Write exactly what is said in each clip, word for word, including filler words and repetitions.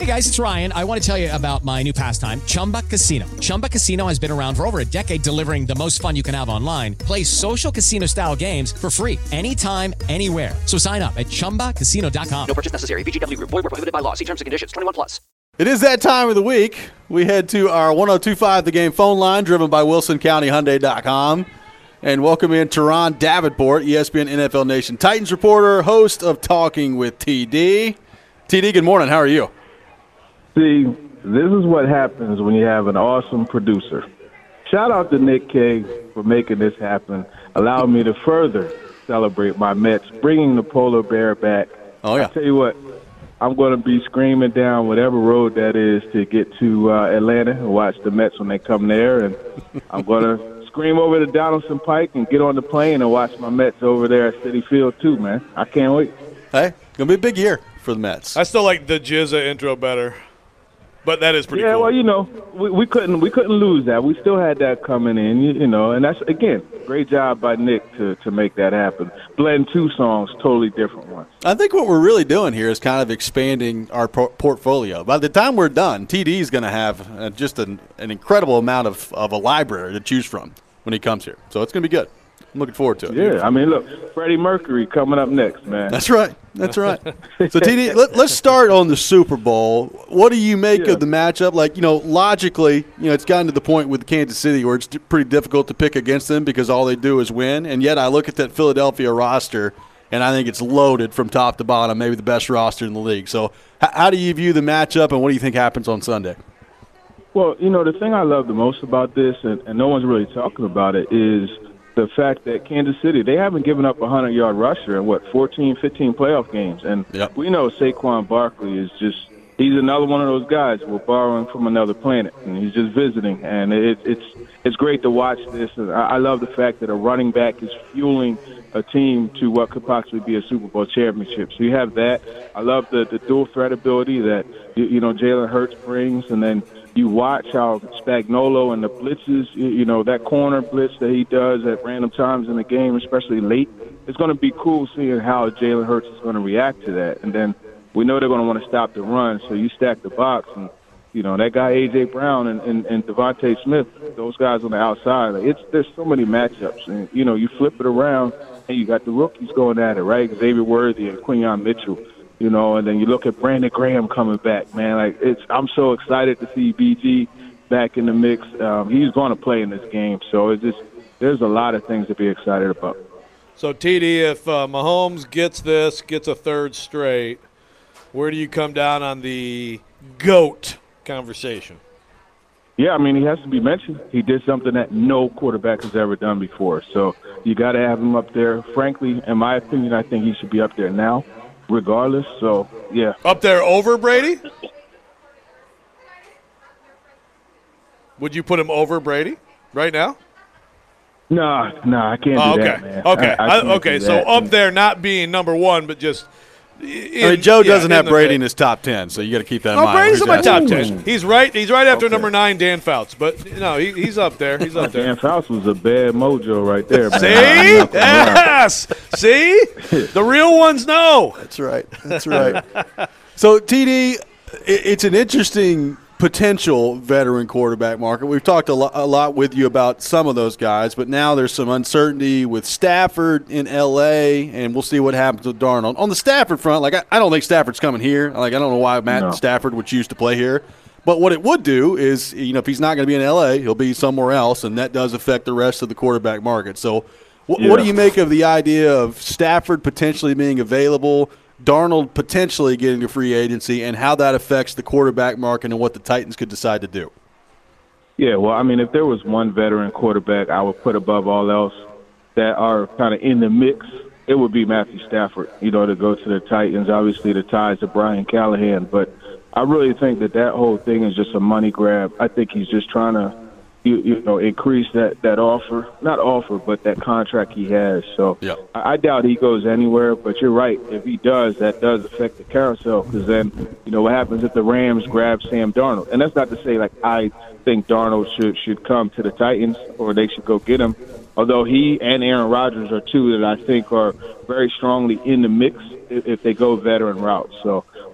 Hey, guys, it's Ryan. I want to tell you about my new pastime, Chumba Casino. Chumba Casino has been around for over a decade, delivering the most fun you can have online. Play social casino-style games for free anytime, anywhere. So sign up at chumba casino dot com. No purchase necessary. V G W Group. Void where prohibited by law. See terms and conditions. twenty-one plus. It is that time of the week. We head to our one oh two point five The Game phone line, driven by Wilson County Hyundai dot com. And welcome in Teron Davenport, E S P N N F L Nation Titans reporter, host of Talking with T D. T D, good morning. How are you? See, this is what happens when you have an awesome producer. Shout out to Nick K for making this happen, allowing me to further celebrate my Mets, bringing the polar bear back. Oh, yeah. I tell you what, I'm going to be screaming down whatever road that is to get to uh, Atlanta and watch the Mets when they come there. And I'm going to scream over to Donaldson Pike and get on the plane and watch my Mets over there at Citi Field too, man. I can't wait. Hey, going to be a big year for the Mets. I still like the Jizza intro better. But that is pretty yeah, cool. well, you know, we, we couldn't we couldn't lose that. We still had that coming in, you, you know, and that's, again, great job by Nick to, to make that happen. Blend two songs, totally different ones. I think what we're really doing here is kind of expanding our por- portfolio. By the time we're done, T D is going to have uh, just an, an incredible amount of, of a library to choose from when he comes here. So it's going to be good. I'm looking forward to it. Yeah, I mean, look, Freddie Mercury coming up next, man. That's right. That's right. So, T D, let, let's start on the Super Bowl. What do you make yeah. of the matchup? Like, you know, logically, you know, it's gotten to the point with Kansas City where it's pretty difficult to pick against them because all they do is win. And yet I look at that Philadelphia roster, and I think it's loaded from top to bottom, maybe the best roster in the league. So h- how do you view the matchup, and what do you think happens on Sunday? Well, you know, the thing I love the most about this, and, and no one's really talking about it, is – the fact that Kansas City, they haven't given up a hundred-yard rusher in, what, fourteen, fifteen playoff games. And yep. we know Saquon Barkley is just – he's another one of those guys we're borrowing from another planet, and he's just visiting. And it, it's it's great to watch this. And I, I love the fact that a running back is fueling a team to what could possibly be a Super Bowl championship. So you have that. I love the, the dual threat ability that, you, you know, Jalen Hurts brings, and then – you watch how Spagnuolo and the blitzes, you know, that corner blitz that he does at random times in the game, especially late. It's going to be cool seeing how Jalen Hurts is going to react to that. And then we know they're going to want to stop the run, so you stack the box. And, you know, that guy A J. Brown and, and, and Devontae Smith, those guys on the outside, like it's there's so many matchups. And, you know, you flip it around, and you got the rookies going at it, right? Xavier Worthy and Quinyon Mitchell. You know, and then you look at Brandon Graham coming back, man. Like it's, I'm so excited to see B G back in the mix. Um, he's going to play in this game, so it's just there's a lot of things to be excited about. So T D, if uh, Mahomes gets this, gets a third straight, where do you come down on the GOAT conversation? Yeah, I mean, he has to be mentioned. He did something that no quarterback has ever done before, so you got to have him up there. Frankly, in my opinion, I think he should be up there now. Regardless, so yeah. Up there over Brady? Would you put him over Brady right now? No, no, I can't oh, do okay. that, man. Okay, I, I I, okay. So that. up there, not being number one, but just. In, I mean, Joe doesn't yeah, have in Brady mid. in his top ten, so you got to keep that in oh, mind. Brady's in my top Ooh. ten. He's right. He's right after okay. number nine, Dan Fouts. But no, he, he's up there. He's up there. Dan Fouts was a bad mojo right there, man. See? Yes. See? The real ones know. That's right. That's right. So, T D, it's an interesting potential veteran quarterback market. We've talked a lot, a lot with you about some of those guys, but now there's some uncertainty with Stafford in L A, and we'll see what happens with Darnold. On the Stafford front, like I, I don't think Stafford's coming here. Like I don't know why Matt no. Stafford would choose to play here. But what it would do is, you know, if he's not going to be in L A, he'll be somewhere else, and that does affect the rest of the quarterback market. So wh- yeah. what do you make of the idea of Stafford potentially being available, Darnold potentially getting to free agency, and how that affects the quarterback market and what the Titans could decide to do? Yeah, well, I mean, if there was one veteran quarterback I would put above all else that are kind of in the mix, it would be Matthew Stafford, you know, to go to the Titans. Obviously, the ties to Brian Callahan, but I really think that that whole thing is just a money grab. I think he's just trying to, you, you know, increase that, that offer. Not offer, but that contract he has. So yeah. I, I doubt he goes anywhere, but you're right. If he does, that does affect the carousel because then, you know, what happens if the Rams grab Sam Darnold? And that's not to say, like, I think Darnold should, should come to the Titans or they should go get him, although he and Aaron Rodgers are two that I think are very strongly in the mix if, if they go veteran route. So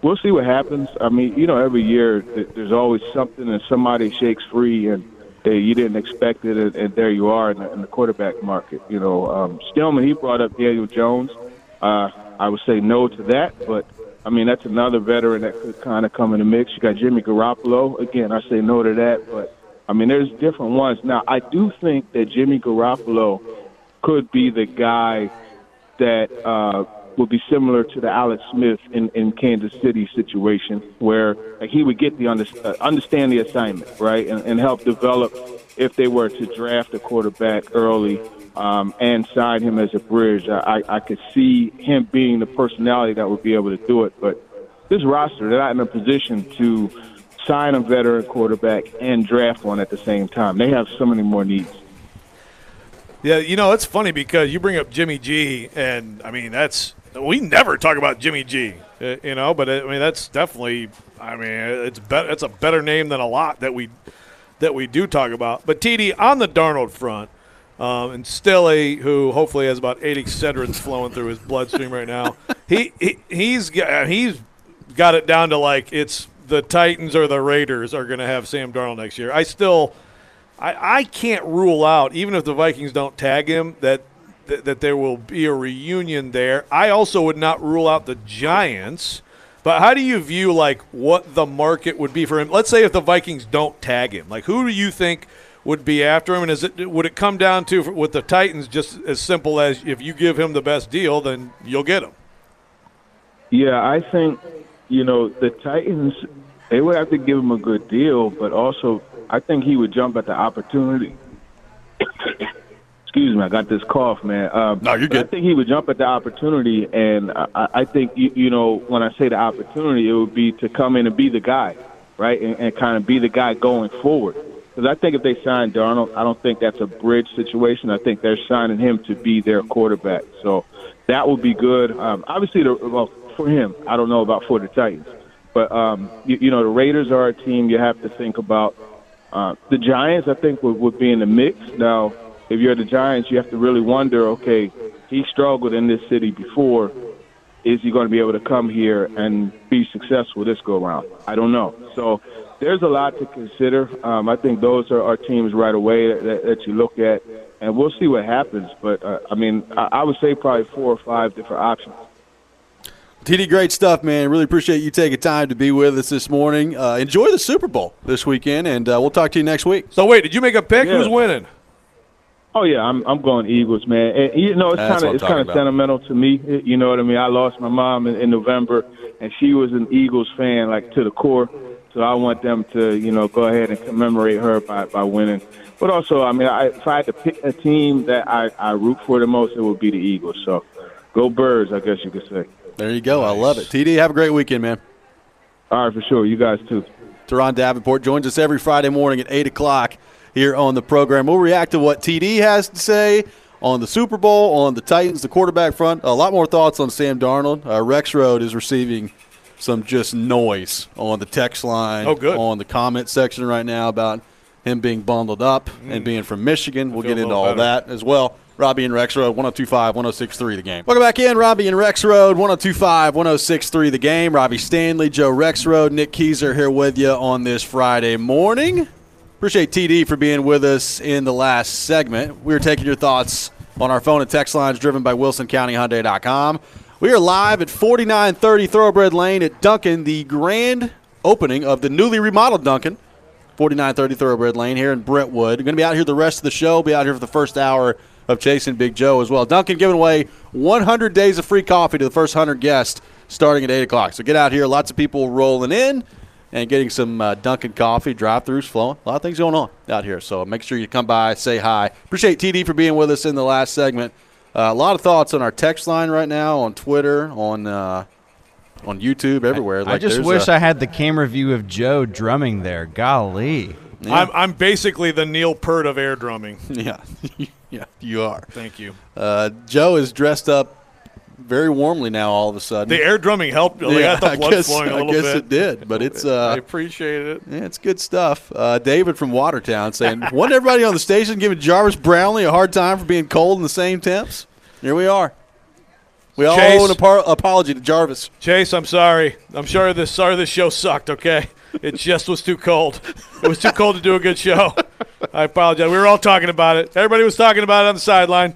we'll see what happens. I mean, you know, every year there's always something and somebody shakes free and they, you didn't expect it, and, and there you are in the, in the quarterback market. You know, um, Stillman, he brought up Daniel Jones. Uh, I would say no to that, but, I mean, that's another veteran that could kind of come in the mix. You got Jimmy Garoppolo. Again, I say no to that, but, I mean, there's different ones. Now, I do think that Jimmy Garoppolo could be the guy that uh, would be similar to the Alex Smith in, in Kansas City situation, where like, he would get the under, uh, understand the assignment, right, and, and help develop if they were to draft a quarterback early um, and sign him as a bridge. I, I could see him being the personality that would be able to do it. But this roster, they're not in a position to sign a veteran quarterback and draft one at the same time. They have so many more needs. Yeah, you know, it's funny because you bring up Jimmy G, and, I mean, that's – we never talk about Jimmy G, you know, but, I mean, that's definitely – I mean, it's be- it's a better name than a lot that we that we do talk about. But, T D, on the Darnold front, um, and Stilly, who hopefully has about eight Excedrins flowing through his bloodstream right now, he, he he's got, he's got it down to, like, it's the Titans or the Raiders are going to have Sam Darnold next year. I still – I, I can't rule out, even if the Vikings don't tag him, that, that that there will be a reunion there. I also would not rule out the Giants. But how do you view, like, what the market would be for him? Let's say if the Vikings don't tag him. Like, who do you think would be after him? And is it would it come down to, with the Titans, just as simple as if you give him the best deal, then you'll get him? Yeah, I think, you know, the Titans, they would have to give him a good deal, but also – I think he would jump at the opportunity. Excuse me, I got this cough, man. Um, no, you're good. I think he would jump at the opportunity, and I, I think, you, you know, when I say the opportunity, it would be to come in and be the guy, right, and, and kind of be the guy going forward. Because I think if they sign Darnold, I don't think that's a bridge situation. I think they're signing him to be their quarterback. So that would be good. Um, obviously, the, well, for him, I don't know about for the Titans. But, um, you, you know, the Raiders are a team you have to think about. Uh, the Giants, I think, would, would be in the mix. Now, if you're the Giants, you have to really wonder, okay, he struggled in this city before. Is he going to be able to come here and be successful this go-around? I don't know. So there's a lot to consider. Um, I think those are our teams right away that, that you look at, and we'll see what happens. But, uh, I mean, I, I would say probably four or five different options. T D, great stuff, man. Really appreciate you taking time to be with us this morning. Uh, enjoy the Super Bowl this weekend, and uh, we'll talk to you next week. So, wait, did you make a pick? Yeah. Who's winning? Oh yeah, I'm I'm going Eagles, man. And you know, it's kind of it's kind of sentimental to me. You know what I mean? I lost my mom in, in November, and she was an Eagles fan, like to the core. So I want them to, you know, go ahead and commemorate her by, by winning. But also, I mean, I, if I had to pick a team that I, I root for the most, it would be the Eagles. So go Birds, I guess you could say. There you go. Nice. I love it. T D, have a great weekend, man. All right, for sure. You guys too. Teron Davenport joins us every Friday morning at eight o'clock here on the program. We'll react to what T D has to say on the Super Bowl, on the Titans, the quarterback front. A lot more thoughts on Sam Darnold. Uh, Rex Road is receiving some just noise on the text line, oh, good. on the comment section right now about him being bundled up mm. and being from Michigan. We'll get into all better. that as well. Robbie and Rex Road, one oh two point five, one oh six point three The Game. Welcome back in. Robbie and Rex Road, one oh two point five, one oh six point three The Game. Robbie Stanley, Joe Rex Road, Nick Keyser here with you on this Friday morning. Appreciate T D for being with us in the last segment. We were taking your thoughts on our phone and text lines driven by Wilson County Hyundai dot com. We are live at forty-nine thirty Thoroughbred Lane at Duncan, the grand opening of the newly remodeled Duncan. forty-nine thirty Thoroughbred Lane here in Brentwood. We're going to be out here the rest of the show, be out here for the first hour of Chasing Big Joe as well. Duncan giving away one hundred days of free coffee to the first one hundred guests starting at eight o'clock. So get out here. Lots of people rolling in and getting some uh, Dunkin' coffee, drive-thrus flowing. A lot of things going on out here. So make sure you come by, say hi. Appreciate T D for being with us in the last segment. Uh, a lot of thoughts on our text line right now, on Twitter, on uh, on YouTube, everywhere. I, like I just wish a, I had the camera view of Joe drumming there. Golly. Yeah. I'm, I'm basically the Neil Peart of air drumming. Yeah, yeah, you are. Thank you. Uh, Joe is dressed up very warmly now all of a sudden. The air drumming helped. Yeah, I got the blood I guess, flowing a little I guess bit. it did, but it's uh, I appreciate it. Yeah, it's good stuff. Uh, David from Watertown saying, wasn't everybody on the station giving Jarvis Brownlee a hard time for being cold in the same temps? Here we are. We all Chase. owe an apar- apology to Jarvis. Chase, I'm sorry. I'm sorry this sorry this show sucked, okay? It just was too cold. It was too cold to do a good show. I apologize. We were all talking about it. Everybody was talking about it on the sideline.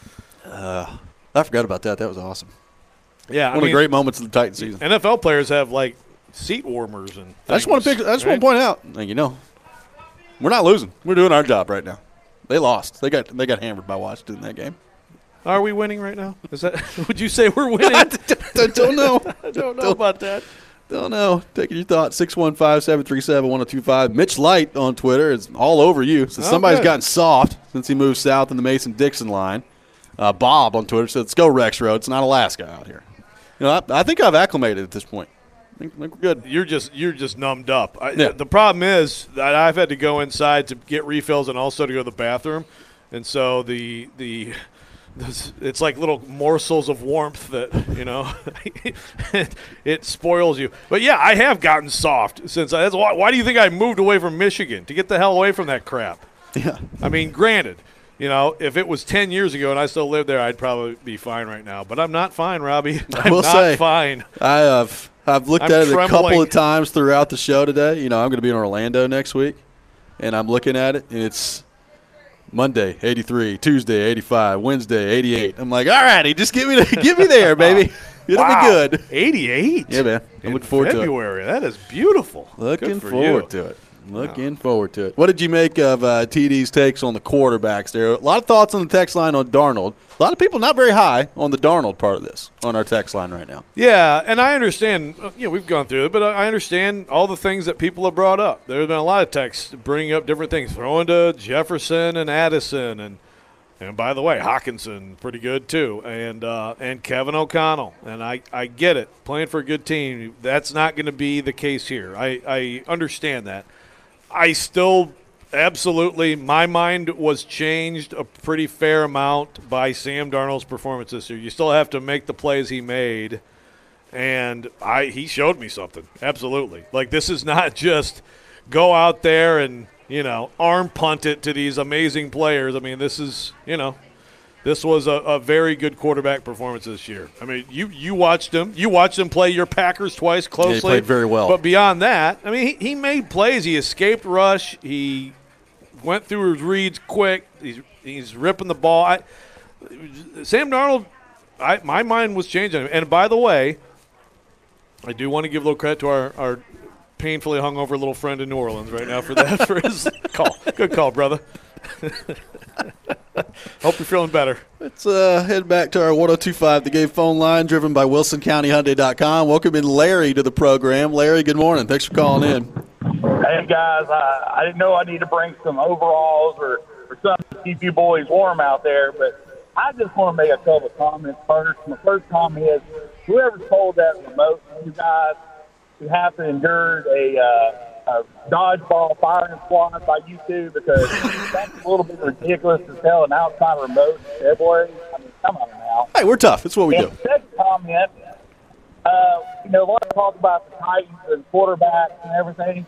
Uh, I forgot about that. That was awesome. Yeah, One I of mean, the great moments of the Titan season. N F L players have, like, seat warmers and things, I just want to pick. I just right? want to point out, and you know, we're not losing. We're doing our job right now. They lost. They got they got hammered by Washington in that game. Are we winning right now? Is that? Would you say we're winning? I don't know. I don't know about that. Don't know. Taking your thoughts. six one five, seven three seven, one oh two five. Mitch Light on Twitter is all over you. So Oh, somebody's good. gotten soft since he moved south in the Mason-Dixon line. Uh, Bob on Twitter said, let's go Rex Road. It's not Alaska out here. You know, I, I think I've acclimated at this point. I think, I think we're good. You're just you're just numbed up. I, Yeah. The problem is that I've had to go inside to get refills and also to go to the bathroom, and so the the this, it's like little morsels of warmth that you know it, it spoils you. But yeah, I have gotten soft since. I, that's why. Why do you think I moved away from Michigan to get the hell away from that crap? Yeah. I mean, granted. You know, if it was ten years ago and I still lived there, I'd probably be fine right now. But I'm not fine, Robbie. I'm I will not say, fine. I have I've looked I'm at it a couple trembling. of times throughout the show today. You know, I'm going to be in Orlando next week, and I'm looking at it, and it's Monday, eighty-three, Tuesday, eighty-five, Wednesday, eighty-eight. I'm like, all righty, just get me to, get me there, baby. It'll Wow. be good. eighty-eight. Yeah, man. I'm In looking forward to it. February. That is beautiful. Looking Good for forward you. to it. Looking forward to it. What did you make of uh, T D's takes on the quarterbacks there? A lot of thoughts on the text line on Darnold. A lot of people not very high on the Darnold part of this on our text line right now. Yeah, and I understand. uh, You know, we've gone through it, but I understand all the things that people have brought up. There's been a lot of texts bringing up different things, throwing to Jefferson and Addison, and and by the way, Hawkinson pretty good too, and uh, and Kevin O'Connell. And I, I get it, playing for a good team. That's not going to be the case here. I, I understand that. I still absolutely, my mind was changed a pretty fair amount by Sam Darnold's performance this year. You still have to make the plays he made, and I he showed me something. Absolutely. Like, this is not just go out there and, you know, arm punt it to these amazing players. I mean, this is, you know, this was a, a very good quarterback performance this year. I mean, you you watched him. You watched him play your Packers twice closely. Yeah, he played very well. But beyond that, I mean, he, he made plays. He escaped rush. He went through his reads quick. He's he's ripping the ball. I, Sam Darnold, I, my mind was changing. And by the way, I do want to give a little credit to our, our painfully hungover little friend in New Orleans right now for that, for his call. Good call, brother. Hope you're feeling better. Let's uh, head back to our one oh two five The Game phone line, driven by Wilson County Hyundai dot com. Welcome in Larry to the program. Larry, good morning. Thanks for calling in. Hey, guys, I, I didn't know I need to bring some overalls or, or something to keep you boys warm out there, but I just want to make a couple of comments first. My first comment is, whoever told that remote, you guys who have to endure a, uh, a dodgeball firing squad by you two, because that's a little bit ridiculous to tell an outside remote in February. I mean, come on now. Hey, we're tough. That's what we And do. second comment, uh, you know, a lot of talk about the Titans and quarterbacks and everything.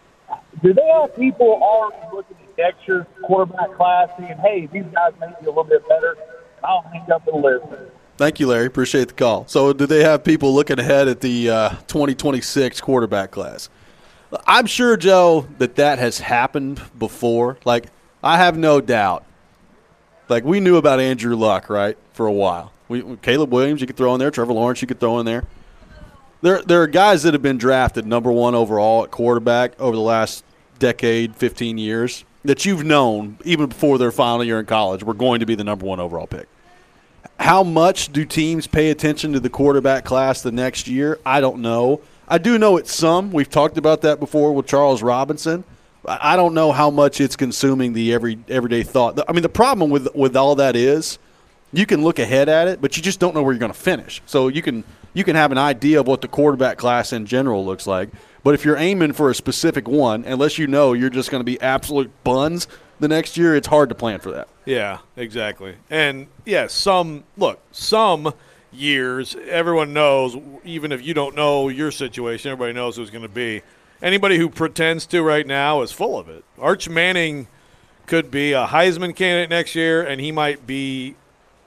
Do they have people already looking at next year's quarterback class saying, hey, these guys may be a little bit better? I'll hang up and listen. Thank you, Larry. Appreciate the call. So do they have people looking ahead at the uh, twenty twenty-six quarterback class? I'm sure, Joe, that that has happened before. Like, I have no doubt. Like, we knew about Andrew Luck, right, for a while. We, Caleb Williams, you could throw in there. Trevor Lawrence, you could throw in there. There, there are guys that have been drafted number one overall at quarterback over the last decade, fifteen years, that you've known even before their final year in college were going to be the number one overall pick. How much do teams pay attention to the quarterback class the next year? I don't know. I do know it's some. We've talked about that before with Charles Robinson. I don't know how much it's consuming the every everyday thought. I mean, the problem with with all that is you can look ahead at it, but you just don't know where you're going to finish. So you can you can have an idea of what the quarterback class in general looks like. But if you're aiming for a specific one, unless you know you're just going to be absolute buns the next year, it's hard to plan for that. Yeah, exactly. And, yeah, some – look, some years everyone knows, even if you don't know your situation, everybody knows who's going to be. Anybody who pretends to right now is full of it. Arch Manning could be a Heisman candidate next year, and he might be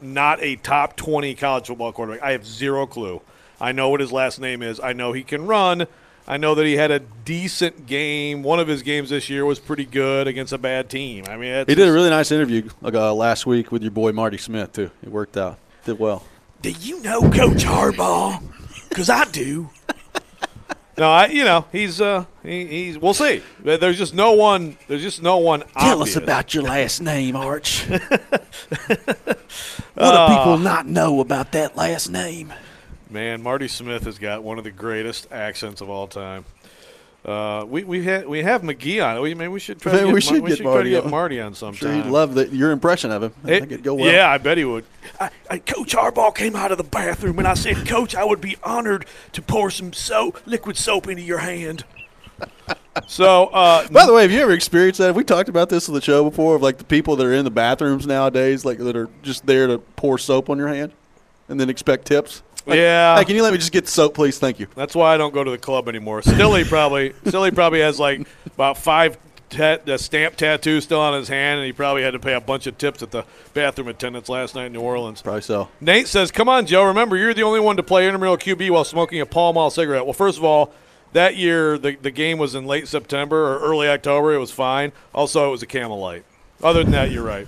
not a top twenty college football quarterback. I have zero clue. I know what his last name is. I know he can run. I know that he had a decent game. One of his games this year was pretty good against a bad team. I mean, it's he did a really nice interview like, uh, last week with your boy Marty Smith, too. It worked out. Did well. Do you know Coach Harbaugh? Because I do. No, I you know he's uh he, he's we'll see. There's just no one. There's just no one. Tell obvious. us about your last name, Arch. What Uh, do people not know about that last name? Man, Marty Smith has got one of the greatest accents of all time. Uh, we we have we have McGee on. We maybe we should try. Maybe to get, we should we get should try Marty to get on. Marty on I'm sometime. sure he'd love that your impression of him. I It- think it'd go well. Yeah, I bet he would. I, I, Coach Harbaugh came out of the bathroom and I said, "Coach, I would be honored to pour some soap, liquid soap into your hand." So, uh, By the way, have you ever experienced that? Have we talked about this on the show before? Of like the people that are in the bathrooms nowadays, like that are just there to pour soap on your hand, and then expect tips. Like, yeah, Hey, can you let me just get the soap, please? Thank you. that's why I don't go to the club anymore. Stilly probably, Stilly probably has like about five tat, uh, stamp tattoos still on his hand, and he probably had to pay a bunch of tips at the bathroom attendants last night in New Orleans. Probably so. Nate says, "Come on, Joe. Remember, you're the only one to play intramural Q B while smoking a Pall Mall cigarette." Well, first of all, that year the the game was in late September or early October. It was fine. Also, it was a Camel Light. Other than that, you're right.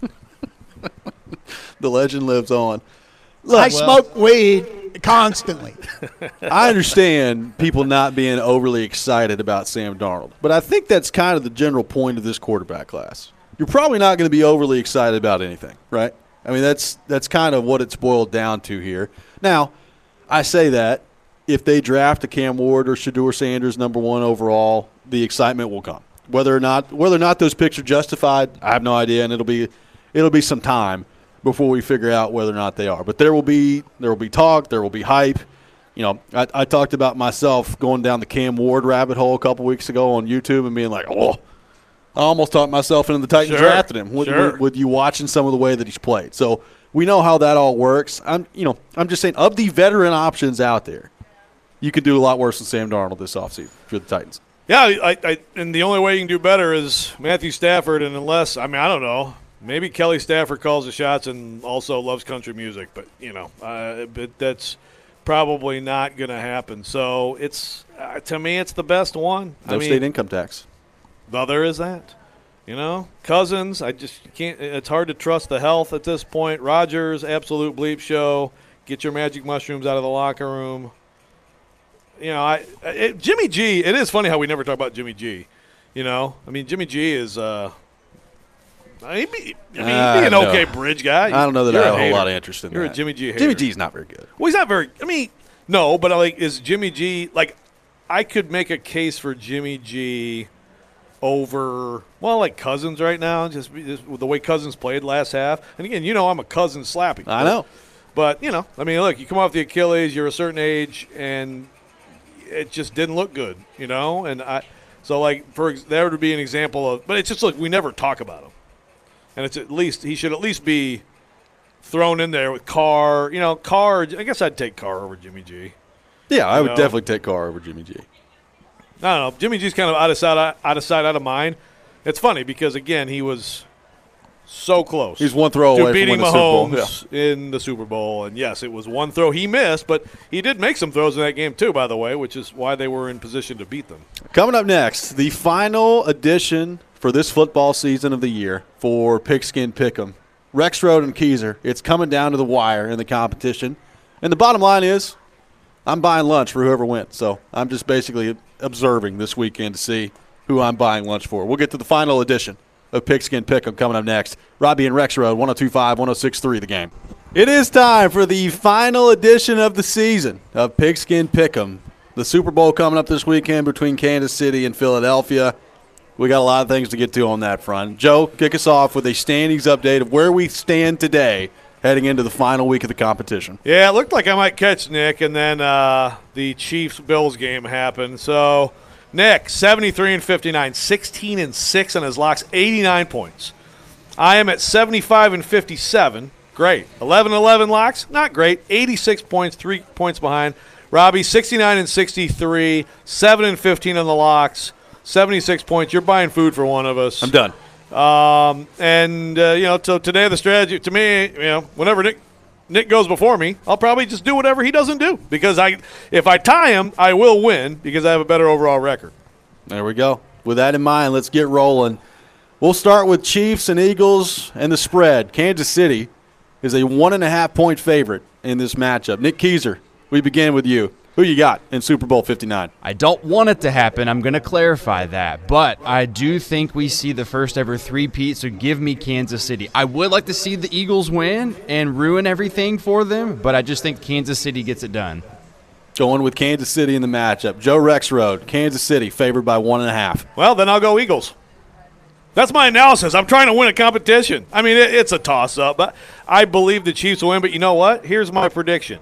The legend lives on. Look, I smoke weed constantly. I understand people not being overly excited about Sam Darnold, but I think that's kind of the general point of this quarterback class. You're probably not going to be overly excited about anything, right? I mean, that's that's kind of what it's boiled down to here. Now, I say that if they draft a Cam Ward or Shedeur Sanders number one overall, the excitement will come. Whether or not whether or not those picks are justified, I have no idea, and it'll be it'll be some time before we figure out whether or not they are. But there will be there will be talk, there will be hype. You know, I, I talked about myself going down the Cam Ward rabbit hole a couple weeks ago on YouTube and being like, oh, I almost talked myself into the Titans Sure, drafted him with, sure. with, with you watching some of the way that he's played. So we know how that all works. I'm you know I'm just saying of the veteran options out there, you could do a lot worse than Sam Darnold this offseason for the Titans. Yeah, I, I, and the only way you can do better is Matthew Stafford, and unless, I mean, I don't know, maybe Kelly Stafford calls the shots and also loves country music, but, you know, uh, but that's probably not going to happen. So it's, uh, to me, it's the best one. No I mean, state income tax. the other is that. You know, Cousins, I just can't, it's hard to trust the health at this point. Rodgers, absolute bleep show. Get your magic mushrooms out of the locker room. You know, I it, Jimmy G. It is funny how we never talk about Jimmy G. You know, I mean, Jimmy G. is. Uh, I mean, he'd be, I mean, Uh, he'd be an no. okay bridge guy. I don't know that You're I have a whole hater. lot of interest in You're that. a Jimmy G. Hater. Jimmy G's not very good. Well, he's not very. I mean, no, but like, is Jimmy G. Like, I could make a case for Jimmy G. over well, like Cousins right now, just, just with the way Cousins played last half. And again, you know, I'm a Cousins slapping. I know. But, you know, I mean, look, you come off the Achilles, you're a certain age, and it just didn't look good, you know? And I so, like, for ex- there would be an example of – but it's just, look, we never talk about him. And it's at least – he should at least be thrown in there with Carr. You know, Carr – I guess I'd take Carr over Jimmy G. Yeah, I You would know? definitely take Carr over Jimmy G. I don't know. Jimmy G's kind of out of sight, out of sight, out of mind. It's funny because, again, he was so close. He's one throw to away from beating winning the Super Bowl. Mahomes in the Super Bowl. And, yes, it was one throw he missed, but he did make some throws in that game too, by the way, which is why they were in position to beat them. Coming up next, the final edition for this football season of the year for Pigskin Pick'em. Rex Road and Keyser. It's coming down to the wire in the competition. And the bottom line is I'm buying lunch for whoever wins. So I'm just basically observing this weekend to see who I'm buying lunch for. We'll get to the final edition of Pigskin Pick'em coming up next. Robbie and Rex Road, one oh two point five, one oh six point three The Game. It is time for the final edition of the season of Pigskin Pick'em. The Super Bowl coming up this weekend between Kansas City and Philadelphia. We got a lot of things to get to on that front. Joe, kick us off with a standings update of where we stand today heading into the final week of the competition. Yeah, it looked like I might catch Nick, and then uh, the Chiefs-Bills game happened. So, Nick, seventy-three and fifty-nine, sixteen and six on his locks, eighty-nine points. I am at seventy-five and fifty-seven. Great. eleven and eleven locks, not great. eighty-six points, three points behind. Robbie, sixty-nine and sixty-three, seven and fifteen on the locks, seventy-six points. You're buying food for one of us. I'm done. Um, and, uh, you know, so today the strategy, to me, you know, whenever Nick Nick goes before me, I'll probably just do whatever he doesn't do. Because I, if I tie him, I will win because I have a better overall record. There we go. With that in mind, let's get rolling. We'll start with Chiefs and Eagles and the spread. Kansas City is a one and a half point favorite in this matchup. Nick Keiser, we begin with you. Who you got in Super Bowl fifty-nine? I don't want it to happen. I'm going to clarify that. But I do think we see the first ever three-peat, so give me Kansas City. I would like to see the Eagles win and ruin everything for them, but I just think Kansas City gets it done. Going with Kansas City in the matchup. Joe Rexrode, Kansas City, favored by one and a half. Well, then I'll go Eagles. That's my analysis. I'm trying to win a competition. I mean, it, it's a toss-up, but I believe the Chiefs will win. But you know what? Here's my prediction.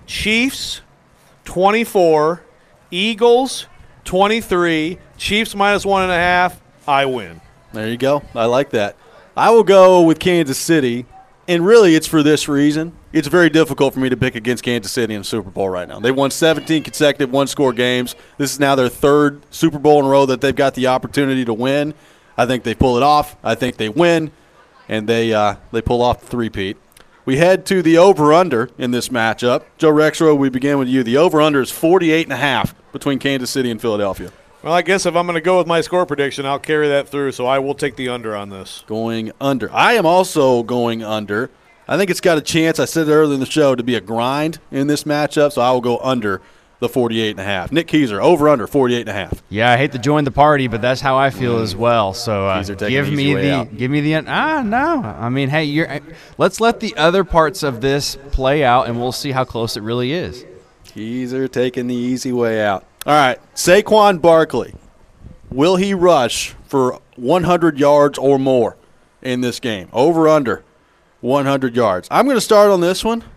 Chiefs twenty-four, Eagles twenty-three, Chiefs minus one and a half, I win. There you go. I like that. I will go with Kansas City, and really it's for this reason. It's very difficult for me to pick against Kansas City in the Super Bowl right now. They've won seventeen consecutive one-score games. This is now their third Super Bowl in a row that they've got the opportunity to win. I think they pull it off. I think they win, and they uh, they pull off the three-peat. We head to the over-under in this matchup. Joe Rexrode, we begin with you. The over-under is forty-eight and a half between Kansas City and Philadelphia. Well, I guess if I'm going to go with my score prediction, I'll carry that through, so I will take the under on this. Going under. I am also going under. I think it's got a chance, I said it earlier in the show, to be a grind in this matchup, so I will go under the forty-eight and a half. Nick Keiser, over-under, forty-eight and a half. Yeah, I hate to join the party, but that's how I feel mm. as well. So uh, give me the out. give me the ah no. I mean, hey, you're let's let the other parts of this play out, and we'll see how close it really is. Keiser taking the easy way out. All right, Saquon Barkley, will he rush for one hundred yards or more in this game? Over-under, one hundred yards. I'm going to start on this one.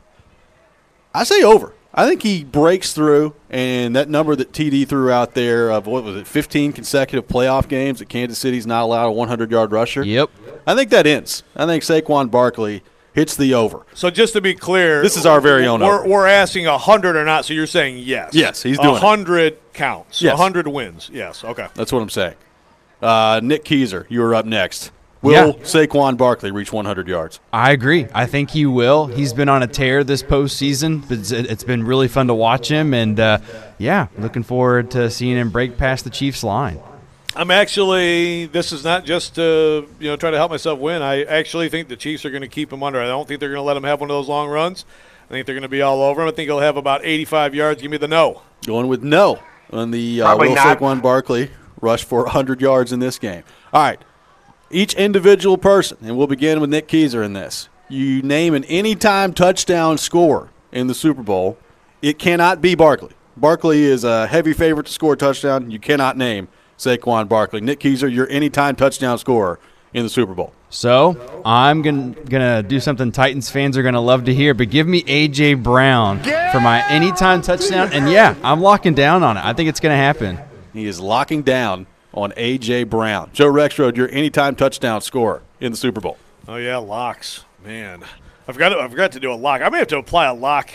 I say over. I think he breaks through, and that number that T D threw out there of, what was it, fifteen consecutive playoff games that Kansas City's not allowed a one hundred yard rusher? Yep. I think that ends. I think Saquon Barkley hits the over. So just to be clear, this is our very own we're, over. We're asking one hundred or not, so you're saying yes. Yes, he's doing one hundred it. counts. Yes. one hundred wins. Yes, okay. That's what I'm saying. Uh, Nick Keiser, you are up next. Will yeah. Saquon Barkley reach one hundred yards? I agree. I think he will. He's been on a tear this postseason. But it's been really fun to watch him. And, uh, yeah, looking forward to seeing him break past the Chiefs' line. I'm actually – this is not just to you know try to help myself win. I actually think the Chiefs are going to keep him under. I don't think they're going to let him have one of those long runs. I think they're going to be all over him. I think he'll have about eighty-five yards. Give me the no. Going with no on the uh, will not. Saquon Barkley rush for one hundred yards in this game. All right. Each individual person, and we'll begin with Nick Keiser in this. You name an anytime touchdown scorer in the Super Bowl, it cannot be Barkley. Barkley is a heavy favorite to score a touchdown. You cannot name Saquon Barkley. Nick Keiser, your anytime touchdown scorer in the Super Bowl. So I'm going to do something Titans fans are going to love to hear, but give me A J. Brown for my anytime touchdown. And, yeah, I'm locking down on it. I think it's going to happen. He is locking down on A J. Brown. Joe Rexrode, your anytime touchdown scorer in the Super Bowl. Oh, yeah, locks. Man, I forgot to, I forgot to do a lock. I may have to apply a lock.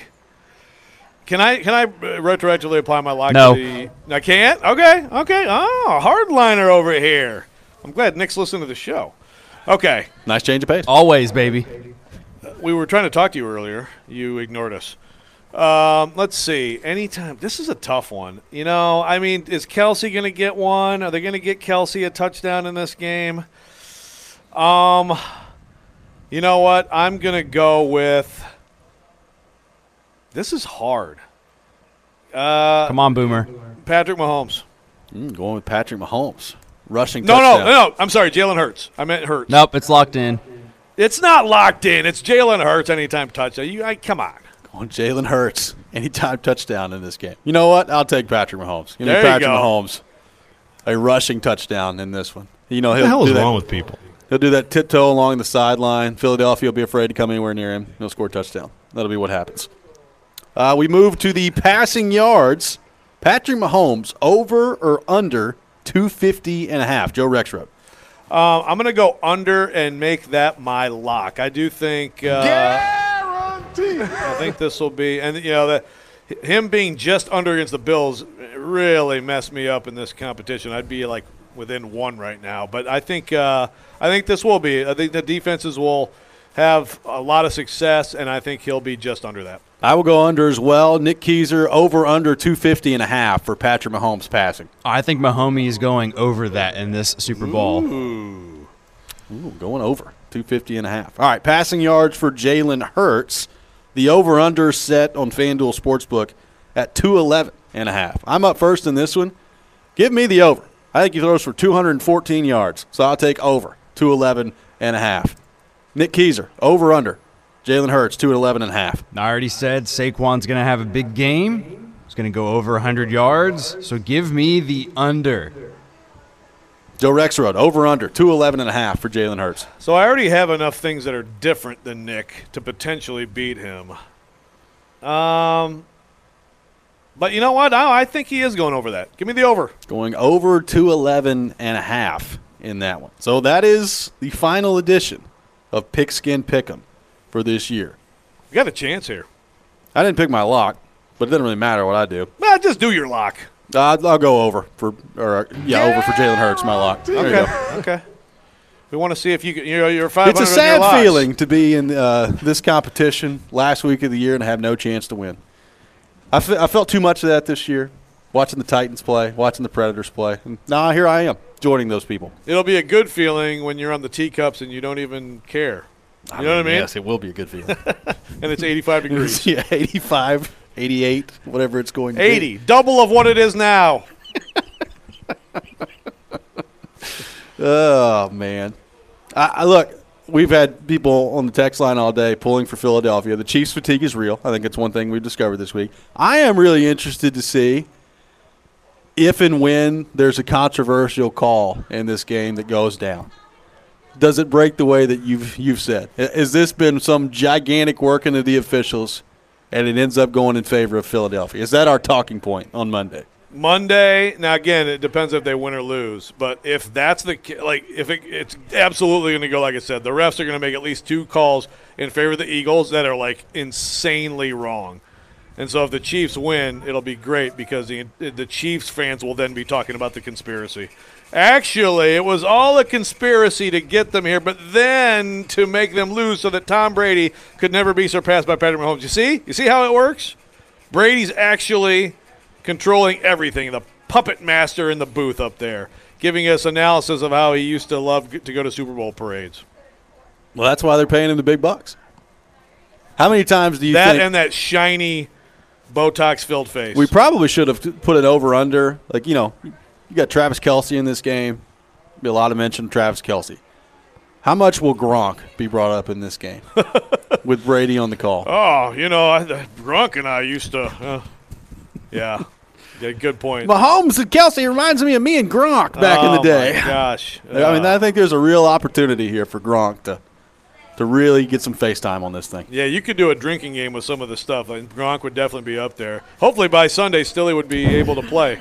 Can I Can I retroactively apply my lock? No. To the, I can't? Okay, okay. Oh, hardliner over here. I'm glad Nick's listening to the show. Okay. Nice change of pace. Always, baby. We were trying to talk to you earlier. You ignored us. Um, let's see. Anytime. This is a tough one. You know, I mean, is Kelsey going to get one? Are they going to get Kelsey a touchdown in this game? Um, you know what? I'm going to go with – this is hard. Uh, Come on, Boomer. Patrick Mahomes. Mm, going with Patrick Mahomes. Rushing no, touchdown. No, no, no. I'm sorry. Jalen Hurts. I meant Hurts. Nope, it's locked in. It's not locked in. It's Jalen Hurts anytime touchdown. You, I, come on. On Jalen Hurts, anytime touchdown in this game. You know what? I'll take Patrick Mahomes. Give me there Patrick you go. Mahomes, a rushing touchdown in this one. You know, he'll what the hell do is that. wrong with people? He'll do that tiptoe along the sideline. Philadelphia will be afraid to come anywhere near him. He'll score a touchdown. That'll be what happens. Uh, we move to the passing yards. Patrick Mahomes, over or under two fifty and a half. Joe Rexrode. Uh, I'm going to go under and make that my lock. I do think uh, – I think this will be, and you know that him being just under against the Bills really messed me up in this competition. I'd be like within one right now. But I think uh, I think this will be. I think the defenses will have a lot of success, and I think he'll be just under that. I will go under as well. Nick Keiser, over under two fifty and a half for Patrick Mahomes passing. I think Mahomes is going over that in this Super Bowl. Ooh, Ooh going over two fifty and a half. All right, passing yards for Jalen Hurts. The over-under set on FanDuel Sportsbook at two eleven and a half. I'm up first in this one. Give me the over. I think he throws for two hundred fourteen yards, so I'll take over, two eleven and a half. Nick Keiser, over under. Jalen Hurts, two eleven and a half. I already said Saquon's going to have a big game. He's going to go over one hundred yards, so give me the under. Joe Rexrode, over under, two eleven and a half for Jalen Hurts. So I already have enough things that are different than Nick to potentially beat him. Um, but you know what? I, I think he is going over that. Give me the over. Going over two eleven and a half in that one. So that is the final edition of Pigskin Pick'em for this year. You got a chance here. I didn't pick my lock, but it doesn't really matter what I do. Well, just do your lock. Uh, I'll go over for, or yeah, yeah. over for Jalen Hurts, my lock. There okay, okay. We want to see if you can, you know, you're five hundred. It's a sad feeling to be in uh, this competition last week of the year and have no chance to win. I, fe- I felt too much of that this year, watching the Titans play, watching the Predators play. And now here I am, joining those people. It'll be a good feeling when you're on the teacups and you don't even care. You I know mean, what I mean? Yes, it will be a good feeling. And it's eighty-five degrees. Yeah, eighty-five, eighty-eight, whatever it's going to eighty, be. eighty, double of what it is now. Oh, man. I, I look, we've had people on the text line all day pulling for Philadelphia. The Chiefs fatigue is real. I think it's one thing we've discovered this week. I am really interested to see if and when there's a controversial call in this game that goes down. Does it break the way that you've you've said? Has this been some gigantic working of the officials, and it ends up going in favor of Philadelphia? Is that our talking point on Monday? Monday. Now, again, it depends if they win or lose. But if that's the like, if it, it's absolutely going to go like I said, the refs are going to make at least two calls in favor of the Eagles that are like insanely wrong. And so if the Chiefs win, it'll be great because the the Chiefs fans will then be talking about the conspiracy. Actually, it was all a conspiracy to get them here, but then to make them lose so that Tom Brady could never be surpassed by Patrick Mahomes. You see? You see how it works? Brady's actually controlling everything, the puppet master in the booth up there, giving us analysis of how he used to love to go to Super Bowl parades. Well, that's why they're paying him the big bucks. How many times do you that think – and that shiny Botox-filled face. We probably should have put it over-under. Like, you know – you got Travis Kelce in this game. Be a lot of mention of Travis Kelce. How much will Gronk be brought up in this game with Brady on the call? Oh, you know, I, Gronk and I used to uh, – yeah. Yeah, good point. Mahomes and Kelce reminds me of me and Gronk back oh in the day. Oh, my gosh. Uh, I mean, I think there's a real opportunity here for Gronk to to really get some FaceTime on this thing. Yeah, you could do a drinking game with some of the stuff. Like, Gronk would definitely be up there. Hopefully by Sunday, Stilly would be able to play.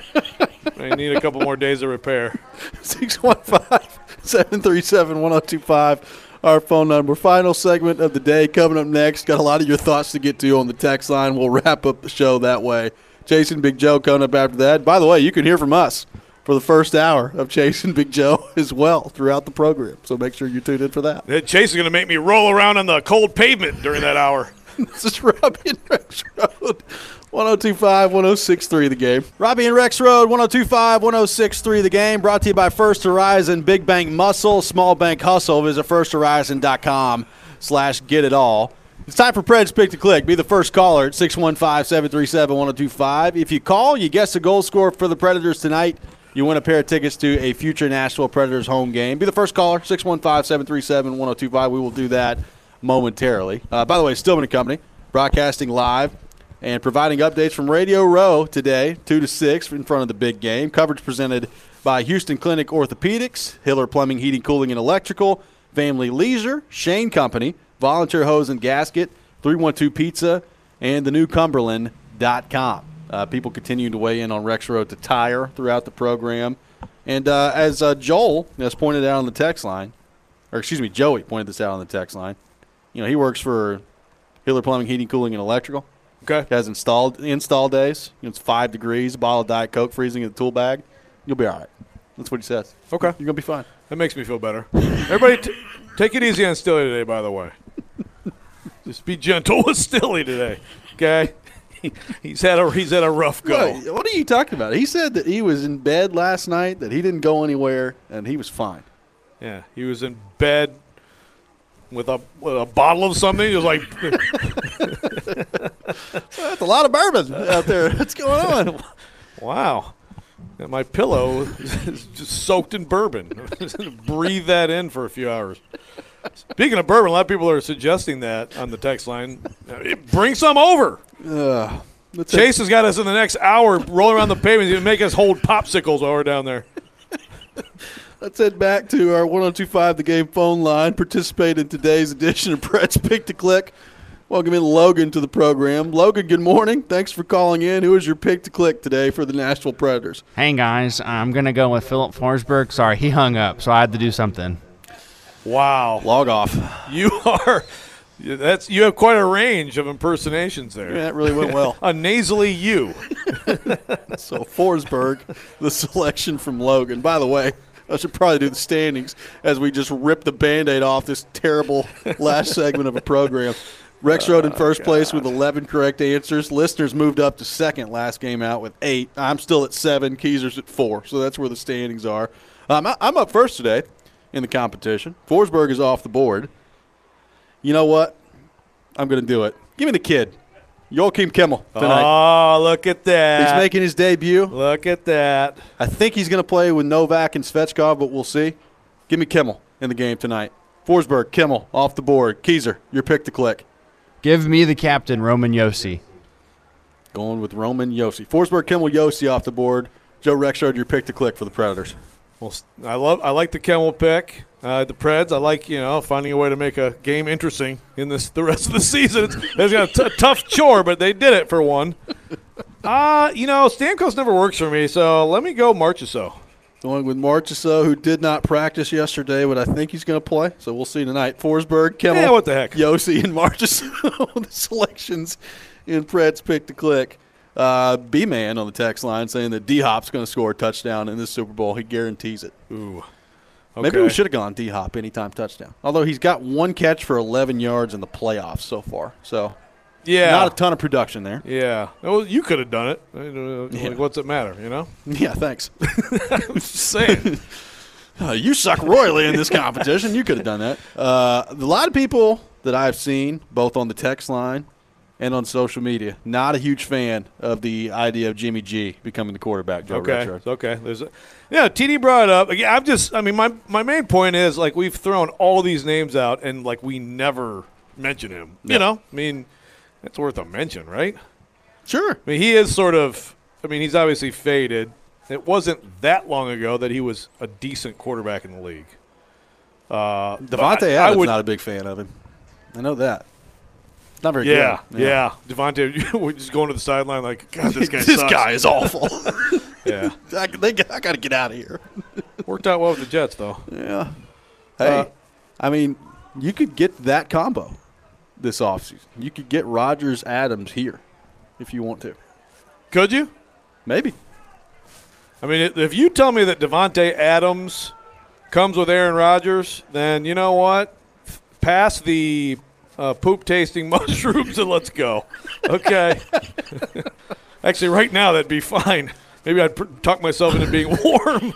I need a couple more days of repair. six one five, seven three seven, one oh two five, our phone number. Final segment of the day coming up next. Got a lot of your thoughts to get to on the text line. We'll wrap up the show that way. Jason Big Joe coming up after that. By the way, you can hear from us for the first hour of Chase and Big Joe as well throughout the program. So make sure you tune in for that. Chase is going to make me roll around on the cold pavement during that hour. This is Robbie and Rex Road, one oh two five, one oh six three The Game. Robbie and Rex Road, one oh two five, one oh six three The Game. Brought to you by First Horizon, Big Bank Muscle, Small Bank Hustle. Visit first horizon dot com slash get it all. It's time for Preds Pick to Click. Be the first caller at six one five, seven three seven, one oh two five. If you call, you guess the goal scorer for the Predators tonight. You win a pair of tickets to a future Nashville Predators home game. Be the first caller, six one five, seven three seven, one oh two five. We will do that momentarily. Uh, by the way, Stillman and Company, broadcasting live and providing updates from Radio Row today, two to six, in front of the big game. Coverage presented by Houston Clinic Orthopedics, Hiller Plumbing, Heating, Cooling, and Electrical, Family Leisure, Shane Company, Volunteer Hose and Gasket, three one two Pizza, and the new Cumberland dot com. Uh, people continue to weigh in on Rex Road to Tire throughout the program. And uh, as uh, Joel has pointed out on the text line, or excuse me, Joey pointed this out on the text line, you know, he works for Hiller Plumbing, Heating, Cooling, and Electrical. Okay. Has installed install days. You know, it's five degrees, a bottle of Diet Coke freezing in the tool bag. You'll be all right. That's what he says. Okay. You're going to be fine. That makes me feel better. Everybody, t- take it easy on Stilly today, by the way. Just be gentle with Stilly today, okay? He, he's had a he's had a rough go. What, what are you talking about? He said that he was in bed last night, that he didn't go anywhere, and he was fine. Yeah, he was in bed with a with a bottle of something. He was like, That's a lot of bourbon out there. What's going on? wow. And my pillow is just soaked in bourbon. Breathe that in for a few hours. Speaking of bourbon, a lot of people are suggesting that on the text line. Bring some over. Uh, Chase has got us in the next hour rolling around the pavement. He's going to make us hold popsicles while we're down there. Let's head back to our one oh two five The Game phone line. Participate in today's edition of Brett's Pick to Click. Welcome in Logan to the program. Logan, good morning. Thanks for calling in. Who is your pick to click today for the Nashville Predators? Hey, guys. I'm going to go with Philip Forsberg. Sorry, he hung up, so I had to do something. Wow. Log off. You are – that's you have quite a range of impersonations there. Yeah, that really went well. A nasally you. So Forsberg, the selection from Logan. By the way, I should probably do the standings as we just rip the Band-Aid off this terrible last segment of a program. Rex Road in first oh, place with eleven correct answers. Listeners moved up to second last game out with eight. I'm still at seven. Keezer's at four. So that's where the standings are. Um, I, I'm up first today in the competition. Forsberg is off the board. You know what? I'm going to do it. Give me the kid. Joachim Kimmel tonight. Oh, look at that. He's making his debut. Look at that. I think he's going to play with Novak and Svechkov, but we'll see. Give me Kimmel in the game tonight. Forsberg, Kimmel, off the board. Keezer, your pick to click. Give me the captain, Roman Josi. Going with Roman Josi. Forsberg, Kimmel, Josi off the board. Joe Rexrode, your pick to click for the Predators. Well, I love. I like the Kimmel pick. Uh, the Preds. I like you know finding a way to make a game interesting in this the rest of the season. It's, it's got a t- tough chore, but they did it for one. Uh, you know Stamkos never works for me, so let me go Marchessault. Going with Marchessault, who did not practice yesterday, but I think he's going to play. So we'll see tonight. Forsberg, Kimmel, yeah, what the heck? Josi, and Marchessault. The selections in Pred's pick to click. Uh, B-Man on the text line saying that D-Hop's going to score a touchdown in this Super Bowl. He guarantees it. Ooh. Okay. Maybe we should have gone D-Hop anytime touchdown. Although he's got one catch for eleven yards in the playoffs so far. So yeah, not a ton of production there. Yeah. Well, you could have done it. Like, Yeah. what's it matter, you know? Yeah, thanks. I'm just saying. Uh, you suck royally in this competition. You could have done that. Uh, a lot of people that I've seen, both on the text line and on social media, not a huge fan of the idea of Jimmy G becoming the quarterback. Joe Okay. Rexrode. Okay. There's a, yeah, T D brought it up. Again, I'm just, I mean, my, my main point is, like, we've thrown all these names out, and, like, we never mention him. Yeah. You know? I mean, that's worth a mention, right? Sure. I mean, he is sort of, I mean, he's obviously faded. It wasn't that long ago that he was a decent quarterback in the league. Uh, Devontae I, I Adams would, not a big fan of him. I know that. Not very yeah, good. yeah, Devontae, we're just going to the sideline like, God, this guy this sucks. guy is awful. Yeah. I, they, I got to get out of here. Worked out well with the Jets, though. Yeah. Hey, Uh, I mean, you could get that combo this offseason. You could get Rodgers Adams here if you want to. Could you? Maybe. I mean, if you tell me that Devontae Adams comes with Aaron Rodgers, then you know what? Pass the uh, poop-tasting mushrooms and let's go. Okay. Actually, right now that'd be fine. Maybe I'd pr- talk myself into being warm.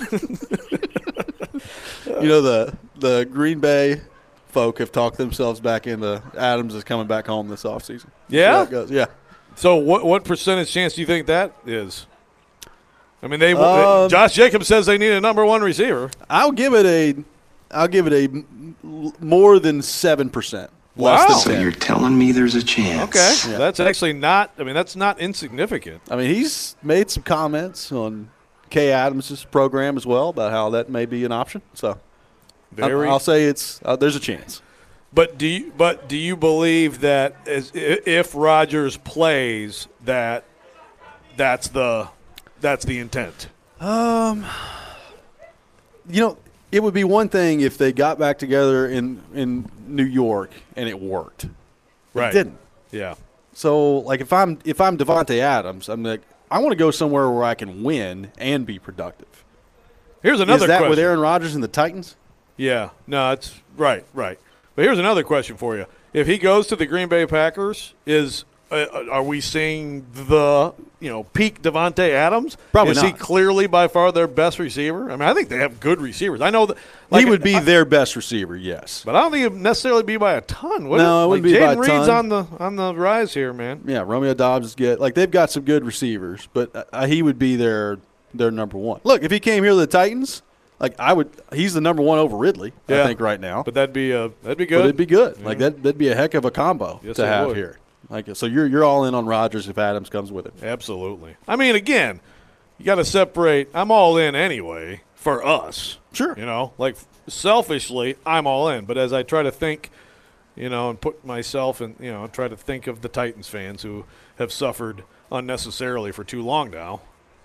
You know, the the Green Bay folk have talked themselves back into Adams is coming back home this offseason. Yeah? It goes. Yeah. So what what percentage chance do you think that is? I mean, they Um, Josh Jacobs says they need a number one receiver. I'll give it a I'll give it a m- m- more than seven percent. Wow. Less So than ten. you're telling me there's a chance? Okay. Yeah. That's actually not – I mean, that's not insignificant. I mean, he's made some comments on Kay Adams' program as well about how that may be an option. So I- Very, I'll say it's uh, there's a chance. But do you but do you believe that as, i- if Rodgers plays that that's the that's the intent? Um, you know, it would be one thing if they got back together in, in New York and it worked. Right. It didn't. Yeah. So, like, if I'm if I'm Devontae Adams, I'm like, I want to go somewhere where I can win and be productive. Here's another Is that question. with Aaron Rodgers and the Titans? Yeah, no, it's right, right. But here's another question for you. If he goes to the Green Bay Packers, is uh, are we seeing the, you know, peak Devontae Adams? Probably is not. he clearly by far their best receiver? I mean, I think they have good receivers. I know that like, he would be I, their best receiver, yes. But I don't think it would necessarily be by a ton, would No, it? it wouldn't like, be by a Jaden Reed's ton. on the on the rise here, man. Yeah, Romeo Dobbs is good. Like, they've got some good receivers, but uh, he would be their their number one. Look, if he came here to the Titans, like I would, he's the number one over Ridley. Yeah. I think right now. But that'd be uh, that'd be good. But it'd be good. Yeah. Like that, that'd be a heck of a combo Yes, to it have would. here. Like, so you're you're all in on Rodgers if Adams comes with him. Absolutely. I mean, again, you got to separate. I'm all in anyway for us. Sure. You know, like selfishly, I'm all in. But as I try to think, you know, and put myself in, you know, try to think of the Titans fans who have suffered unnecessarily for too long now,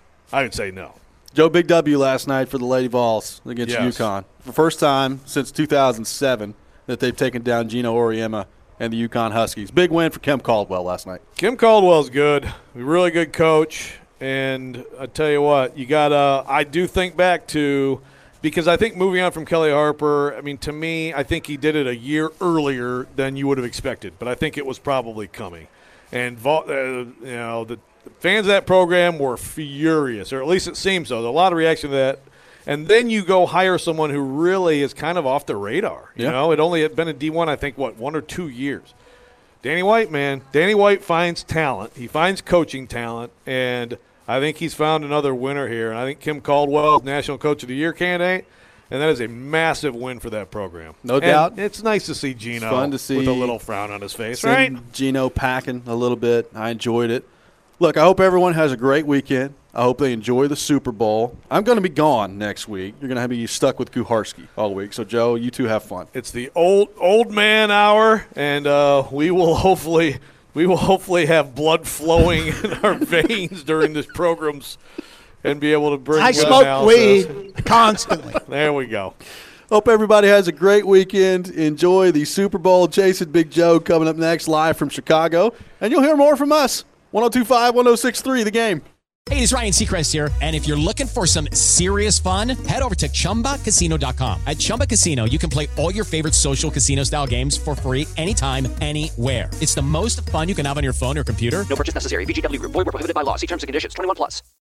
I would say no. Joe, big W last night for the Lady Vols against Yes. UConn. For the first time since two thousand seven that they've taken down Gino Auriemma and the UConn Huskies. Big win for Kim Caldwell last night. Kim Caldwell's good, a really good coach, and I tell you what, you got to. I do think back to because I think moving on from Kelly Harper. I mean, to me, I think he did it a year earlier than you would have expected, but I think it was probably coming. And Vol- uh, you know, the, the fans of that program were furious, or at least it seems so. There's a lot of reaction to that. And then you go hire someone who really is kind of off the radar. You Yeah. know, it only had been in D one, I think, what, one or two years. Danny White, man. Danny White finds talent. He finds coaching talent, and I think he's found another winner here. And I think Kim Caldwell is National Coach of the Year candidate, and that is a massive win for that program. No And doubt. It's nice to see Gino It's fun to see with a little frown on his face, Send right? Gino packing a little bit. I enjoyed it. Look, I hope everyone has a great weekend. I hope they enjoy the Super Bowl. I'm going to be gone next week. You're going to be stuck with Kuharski all week. So, Joe, you two have fun. It's the old old man hour, and uh, we will hopefully we will hopefully have blood flowing in our veins during this program's and be able to bring. I good smoke analysis. weed constantly. There we go. Hope everybody has a great weekend. Enjoy the Super Bowl. Jason Big Joe coming up next live from Chicago. And you'll hear more from us. one oh two point five, one oh six point three, The Game. Hey, it's Ryan Seacrest here, and if you're looking for some serious fun, head over to Chumba Casino dot com. At Chumba Casino, you can play all your favorite social casino-style games for free anytime, anywhere. It's the most fun you can have on your phone or computer. No purchase necessary. V G W Group. Void where prohibited by law. See terms and conditions. twenty-one plus.